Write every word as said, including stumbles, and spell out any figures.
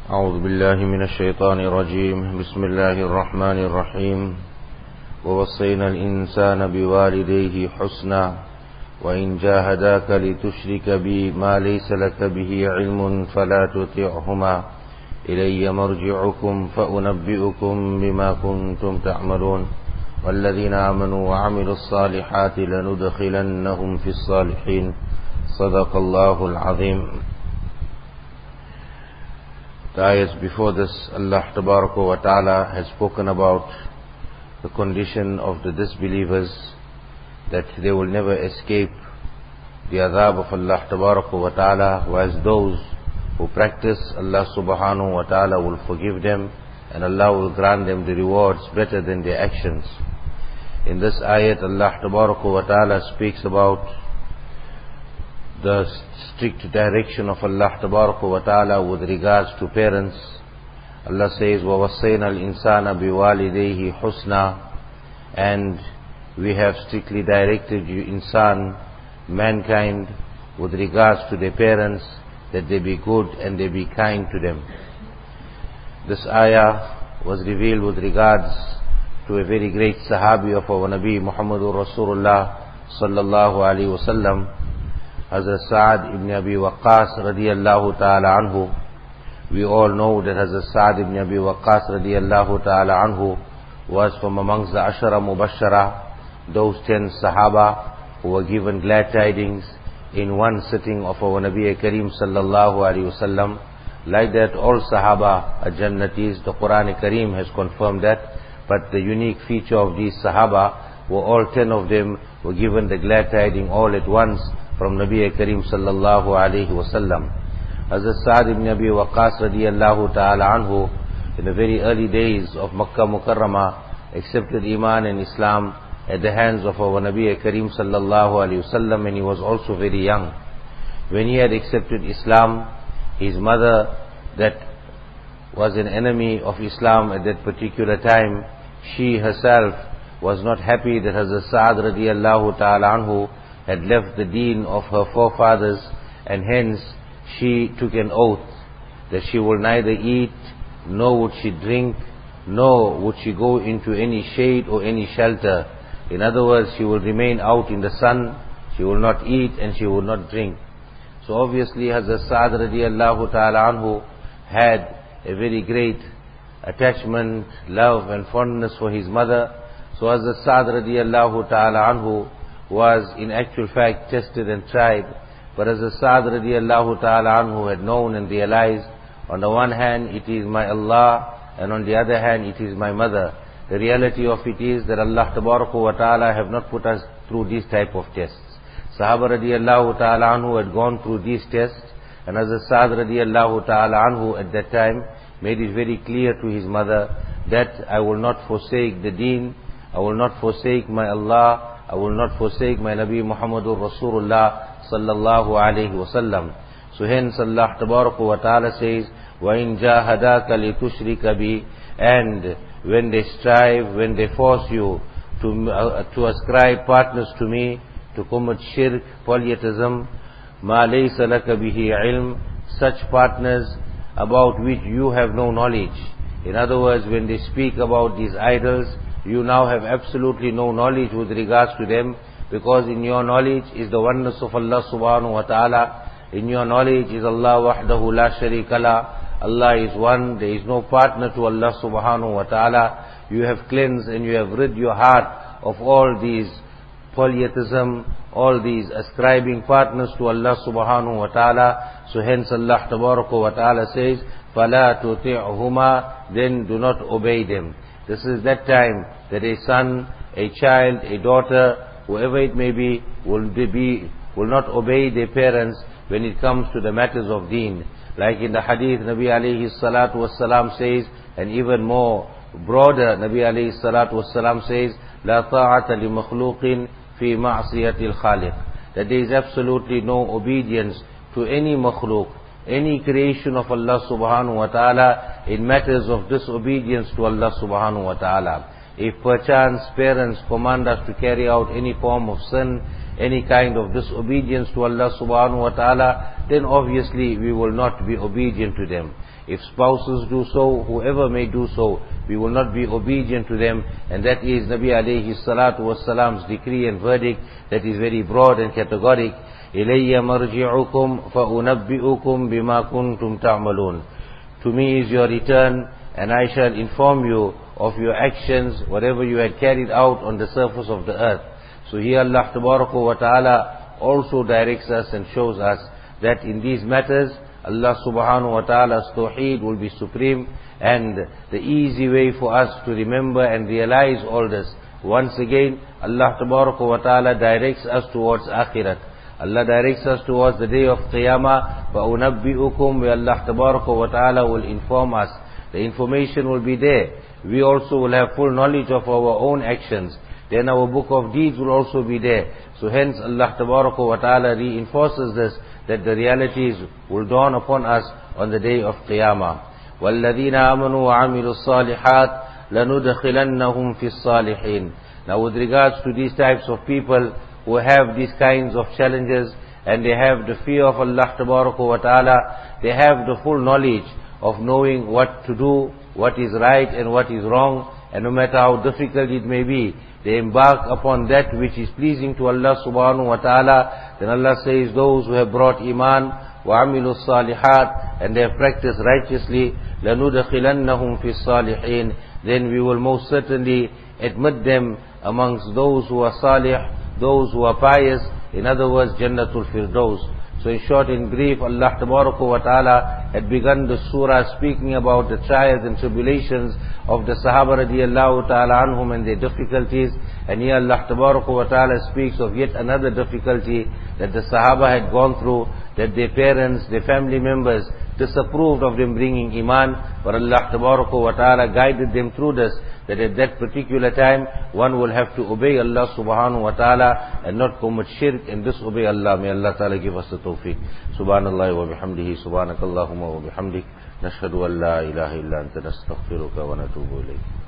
أعوذ بالله من الشيطان الرجيم بسم الله الرحمن الرحيم ووصينا الإنسان بوالديه حسنا وإن جاهداك لتشرك بي ما ليس لك به علم فلا تطعهما إلي مرجعكم فأنبئكم بما كنتم تعملون والذين آمنوا وعملوا الصالحات لندخلنهم في الصالحين صدق الله العظيم. The ayahs before this, Allah Tabaraka wa Ta'ala has spoken about the condition of the disbelievers, that they will never escape the azab of Allah Tabaraka wa Ta'ala, whereas those who practice, Allah Subhanahu wa Ta'ala will forgive them and Allah will grant them the rewards better than their actions. In this ayat, Allah Tabaraka wa Ta'ala speaks about the strict direction of Allah Tabaraka wa Ta'ala with regards to parents. Allah says, وَوَصَّيْنَا الْإِنسَانَ بِوَالِدَيْهِ حُسْنًا, and we have strictly directed you, insan, mankind, with regards to their parents, that they be good and they be kind to them. This ayah was revealed with regards to a very great sahabi of our Nabi Muhammadur Rasulullah sallallahu alaihi wasallam, Hazrat Sa'ad ibn Abi Waqqas radiyallahu ta'ala anhu. We all know that Hazrat Sa'ad ibn Abi Waqqas radiyallahu ta'ala anhu was from amongst the Ashara Mubashara, those ten Sahaba who were given glad tidings in one sitting of our Nabi Kareem sallallahu alayhi wasallam. Like that, all Sahaba are Jannatis. The Quran Kareem has confirmed that. But the unique feature of these Sahaba were all ten of them were given the glad tidings all at once from Nabi Kareem sallallahu alayhi wasallam. Hazrat Sa'ad ibn Abi Waqqas radiyallahu ta'ala anhu, in the very early days of Makkah Mukarramah, accepted Iman and Islam at the hands of our Nabi Kareem sallallahu alayhi wasallam, and he was also very young. When he had accepted Islam, his mother, that was an enemy of Islam at that particular time, she herself was not happy that Hazrat Sa'ad radiyallahu ta'ala anhu had left the deen of her forefathers, and hence she took an oath that she will neither eat, nor would she drink, nor would she go into any shade or any shelter. In other words, she will remain out in the sun, she will not eat and she will not drink. So obviously Hazrat Sa'ad radiyallahu ta'ala anhu had a very great attachment, love and fondness for his mother. So Hazrat Sa'ad radiyallahu ta'ala anhu was in actual fact tested and tried. But Hazrat Sa'ad radiyallahu ta'ala anhu had known and realized, on the one hand it is my Allah, and on the other hand it is my mother. The reality of it is that Allah Tabaraka wa Ta'ala have not put us through these type of tests. Sahaba radiyallahu ta'ala anhu had gone through these tests, and Hazrat Sa'ad radiyallahu ta'ala anhu at that time made it very clear to his mother that I will not forsake the deen, I will not forsake my Allah, I will not forsake my Nabi Muhammadur Rasulullah sallallahu alayhi wasallam. So hence Allah Tabaraka wa Ta'ala says, وَإِن جَاهَدَاكَ لِتُشْرِكَ بِي, and when they strive, when they force you to uh, to ascribe partners to me, to commit shirk, polytheism, مَا لَيْسَ لَكَ بِهِ عِلْمٍ, such partners about which you have no knowledge. In other words, when they speak about these idols, you now have absolutely no knowledge with regards to them, because in your knowledge is the oneness of Allah subhanahu wa ta'ala. In your knowledge is Allah wahdahu la sharika la. Allah is one, there is no partner to Allah subhanahu wa ta'ala. You have cleansed and you have rid your heart of all these polytheism, all these ascribing partners to Allah subhanahu wa ta'ala. So hence Allah tabaraka wa ta'ala says, فَلَا تُطِعْهُمَا, then do not obey them. This is that time that a son, a child, a daughter, whoever it may be, will be will not obey their parents when it comes to the matters of deen. Like in the hadith, Nabi alayhi salatu wassalam says, and even more broader, Nabi alayhi salatu wassalam says, لا طاعة لمخلوق في معصية الخالق, that there is absolutely no obedience to any makhluk, any creation of Allah subhanahu wa ta'ala, in matters of disobedience to Allah subhanahu wa ta'ala. If perchance parents command us to carry out any form of sin, any kind of disobedience to Allah subhanahu wa ta'ala, then obviously we will not be obedient to them. If spouses do so, whoever may do so, we will not be obedient to them. And that is Nabi alayhi salatu wassalam's decree and verdict that is very broad and categoric. إِلَيَّ مَرْجِعُكُمْ فَأُنَبِّئُكُمْ بِمَا كُنْتُمْ تَعْمَلُونَ. To me is your return, and I shall inform you of your actions, whatever you had carried out on the surface of the earth. So here Allah Tabaraka wa Ta'ala also directs us and shows us that in these matters, Allah Subhanahu wa Ta'ala's Tawheed will be supreme, and the easy way for us to remember and realize all this, once again, Allah Tabaraka wa Ta'ala directs us towards Akhirat. Allah directs us towards the day of Qiyamah. فَأُنَبِّئُكُمْ, where Allah Tabaraka wa Ta'ala will inform us. The information will be there. We also will have full knowledge of our own actions. Then our book of deeds will also be there. So hence Allah Tabaraka wa Ta'ala reinforces this, that the realities will dawn upon us on the day of Qiyamah. وَالَّذِينَ آمَنُوا وَعَمِلُوا الصَّالِحَاتِ لَنُدْخِلَنَّهُمْ فِي الصَّالِحِينَ. Now with regards to these types of people who have these kinds of challenges, and they have the fear of Allah Tabaraka wa Ta'ala, they have the full knowledge of knowing what to do, what is right and what is wrong, and no matter how difficult it may be, they embark upon that which is pleasing to Allah Subhanahu wa Ta'ala. Then Allah says, those who have brought Iman, وَعَمِلُوا الصَّالِحَاتِ, and they have practiced righteously, لَنُدْخِلَنَّهُمْ فِي الصَّالِحِينَ, then we will most certainly admit them amongst those who are salih, those who are pious, in other words, Jannatul Firdaus. So in short, in brief, Allah Tabaraka wa Ta'ala had begun the surah speaking about the trials and tribulations of the Sahaba radiallahu ta'ala anhum and their difficulties. And here Allah Tabaraka wa Ta'ala speaks of yet another difficulty that the Sahaba had gone through, that their parents, their family members disapproved of them bringing Iman, but Allah Tabaraka wa Ta'ala guided them through this, that at that particular time one will have to obey Allah Subhanahu wa Ta'ala and not commit shirk and disobey Allah. May Allah Ta'ala give us the tawfiq. Subhanallah wa bihamdihi, subhanakallahumma wa bihamdik, nashhadu an la ilaha illa anta nastaghfiruka wa natubu ilayk.